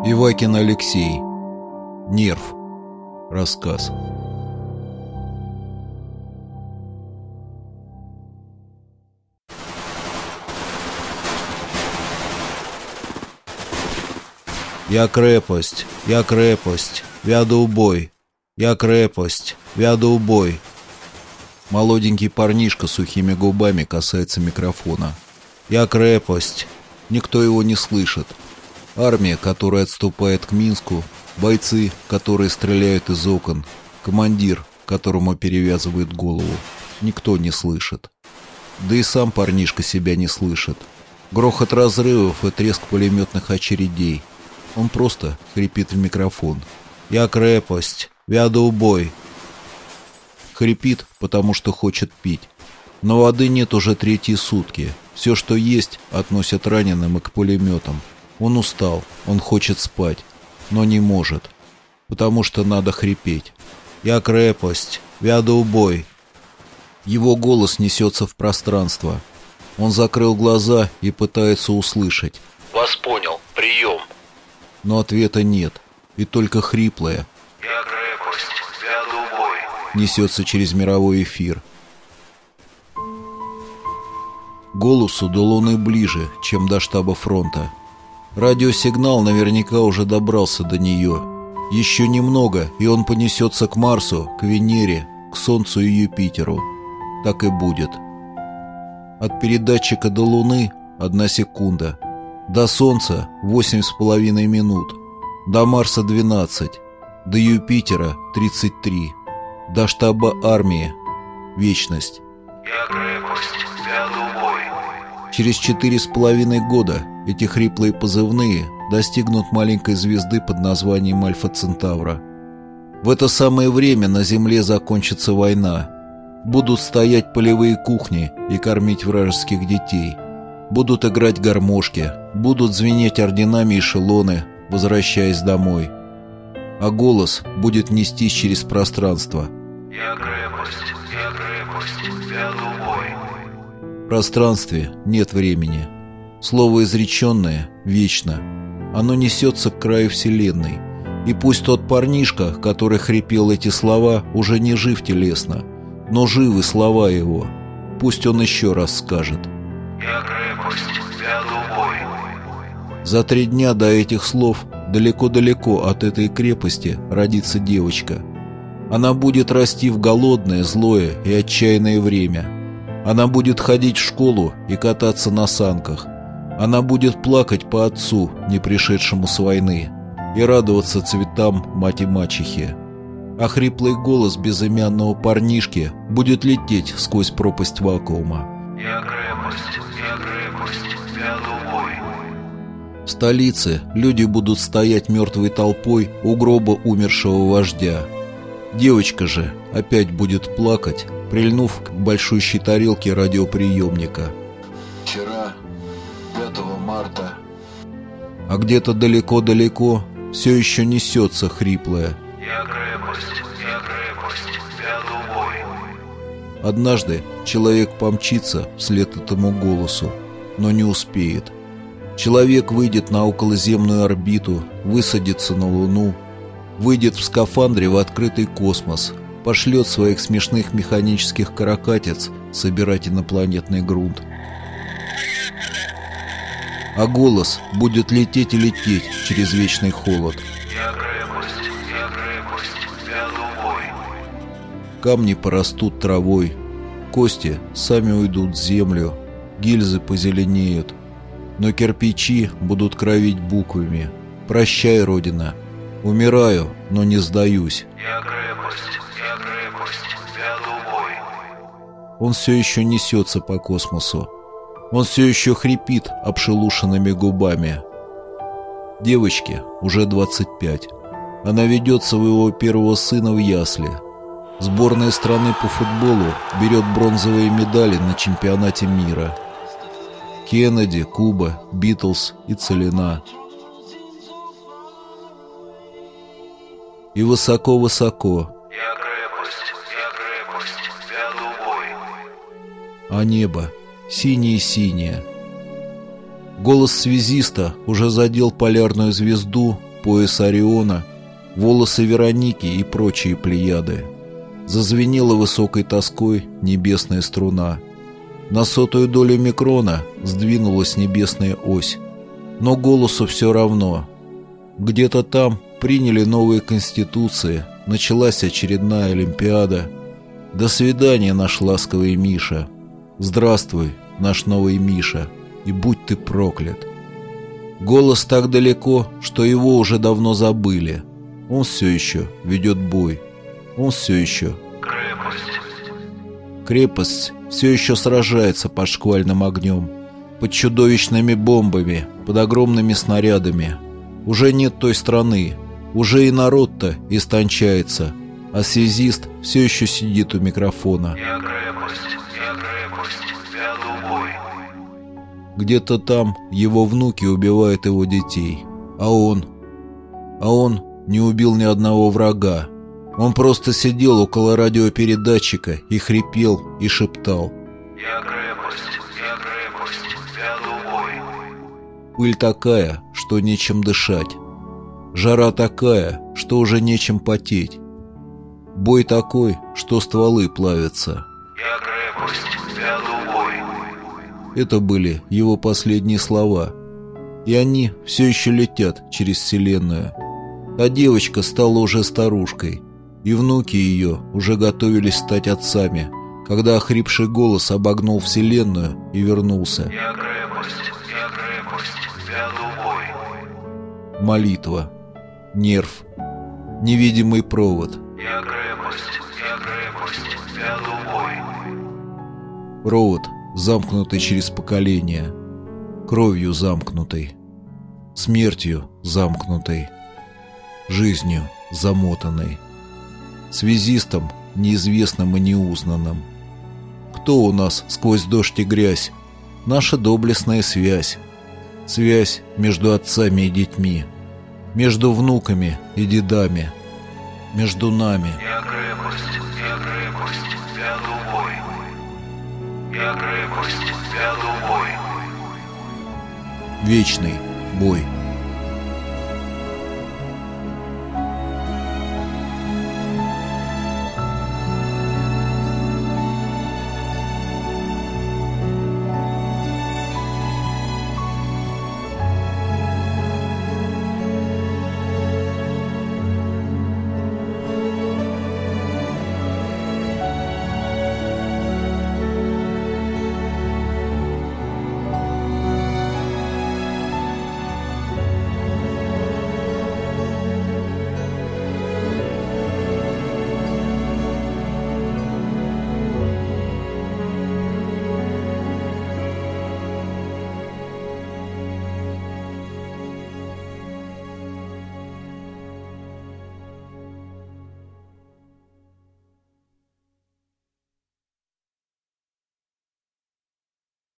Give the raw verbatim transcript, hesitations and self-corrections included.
Ивакин Алексей. Нерв. Рассказ. Я крепость, я крепость, вяду убой. Я крепость, вяду убой. Молоденький парнишка с сухими губами касается микрофона. Я крепость. Никто его не слышит. Армия, которая отступает к Минску, бойцы, которые стреляют из окон, командир, которому перевязывают голову. Никто не слышит. Да и сам парнишка себя не слышит. Грохот разрывов и треск пулеметных очередей. Он просто хрипит в микрофон. Я крепость, вяду убой. Хрипит, потому что хочет пить. Но воды нет уже третьи сутки. Все, что есть, относят раненым и к пулеметам. Он устал, он хочет спать, но не может, потому что надо хрипеть. Я крепость, вяду убой. Его голос несется в пространство. Он закрыл глаза и пытается услышать. Вас понял, прием. Но ответа нет, и только хриплое Я крепость, вяду убой несется через мировой эфир. Голосу до Луны ближе, чем до штаба фронта. Радиосигнал наверняка уже добрался до нее. Еще немного, и он понесется к Марсу, к Венере, к Солнцу и Юпитеру. Так и будет. От передатчика до Луны одна секунда. До Солнца восемь с половиной минут. До Марса двенадцать. До Юпитера тридцать три. До штаба армии вечность. Я крепость, вяду убой. Через четыре с половиной года эти хриплые позывные достигнут маленькой звезды под названием Альфа Центавра. В это самое время на Земле закончится война. Будут стоять полевые кухни и кормить вражеских детей. Будут играть гармошки, будут звенеть орденами эшелоны, возвращаясь домой. А голос будет нестись через пространство. Я крепость, я крепость, вяду убой. В пространстве нет времени. Слово изреченное вечно. Оно несется к краю вселенной. И пусть тот парнишка, который хрипел эти слова, уже не жив телесно, но живы слова его. Пусть он еще раз скажет. Я крепость, вяду убой. За три дня до этих слов далеко-далеко от этой крепости родится девочка. Она будет расти в голодное, злое и отчаянное время. Она будет ходить в школу и кататься на санках. Она будет плакать по отцу, не пришедшему с войны, и радоваться цветам мать и мачехи. А хриплый голос безымянного парнишки будет лететь сквозь пропасть вакуума. Я крепость, я крепость, вяду убой. В столице люди будут стоять мертвой толпой у гроба умершего вождя. Девочка же опять будет плакать, прильнув к большущей тарелке радиоприемника. Вчера, пятого марта. А где-то далеко-далеко все еще несется хриплое. Я крепость, я крепость, вяду убой. Однажды человек помчится вслед этому голосу, но не успеет. Человек выйдет на околоземную орбиту, высадится на Луну, выйдет в скафандре в открытый космос, пошлет своих смешных механических каракатиц собирать инопланетный грунт. А голос будет лететь и лететь через вечный холод. Я крепость, я крепость, вяду убой. Камни порастут травой, кости сами уйдут в землю, гильзы позеленеют, но кирпичи будут кровить буквами. «Прощай, Родина! Умираю, но не сдаюсь». Я крепость, я крепость, вяду убой. Он все еще несется по космосу. Он все еще хрипит обшелушенными губами. Девочке уже двадцать пять. Она ведет своего первого сына в ясли. Сборная страны по футболу берет бронзовые медали на чемпионате мира. Кеннеди, Куба, Битлз и Целина. И высоко-высоко. Я крепость, я крепость, вяду убой. А небо синее-синее. Голос связиста уже задел полярную звезду, пояс Ориона, волосы Вероники и прочие плеяды. Зазвенела высокой тоской небесная струна. На сотую долю микрона сдвинулась небесная ось. Но голосу все равно. Где-то там приняли новые конституции, началась очередная Олимпиада. До свидания, наш ласковый Миша. Здравствуй, наш новый Миша, и будь ты проклят. Голос так далеко, что его уже давно забыли. Он все еще ведет бой. Он все еще. Крепость. Крепость все еще сражается под шквальным огнем, под чудовищными бомбами, под огромными снарядами. Уже нет той страны, уже и народ-то истончается, а связист все еще сидит у микрофона. Я крепость, я крепость, веду бой. Где-то там его внуки убивают его детей, а он... А он не убил ни одного врага. Он просто сидел около радиопередатчика и хрипел, и шептал. Я крепость, я крепость, веду бой. Пыль такая, что нечем дышать. Жара такая, что уже нечем потеть. Бой такой, что стволы плавятся. Я крепость, веду бой. Это были его последние слова. И они все еще летят через вселенную. Та девочка стала уже старушкой, и внуки ее уже готовились стать отцами, когда охрипший голос обогнул вселенную и вернулся. Я крепость, я крепость, веду бой. Молитва, нерв, невидимый провод. Я крепость, я крепость, веду бой. Провод, замкнутый через поколения, кровью замкнутый, смертью замкнутой, жизнью замотанной, связистом неизвестным и неузнанным. Кто у нас сквозь дождь и грязь? Наша доблестная связь. Связь между отцами и детьми, между внуками и дедами, между нами. Я крепость, я крепость, веду бой. Я крепость, веду бой. Вечный бой.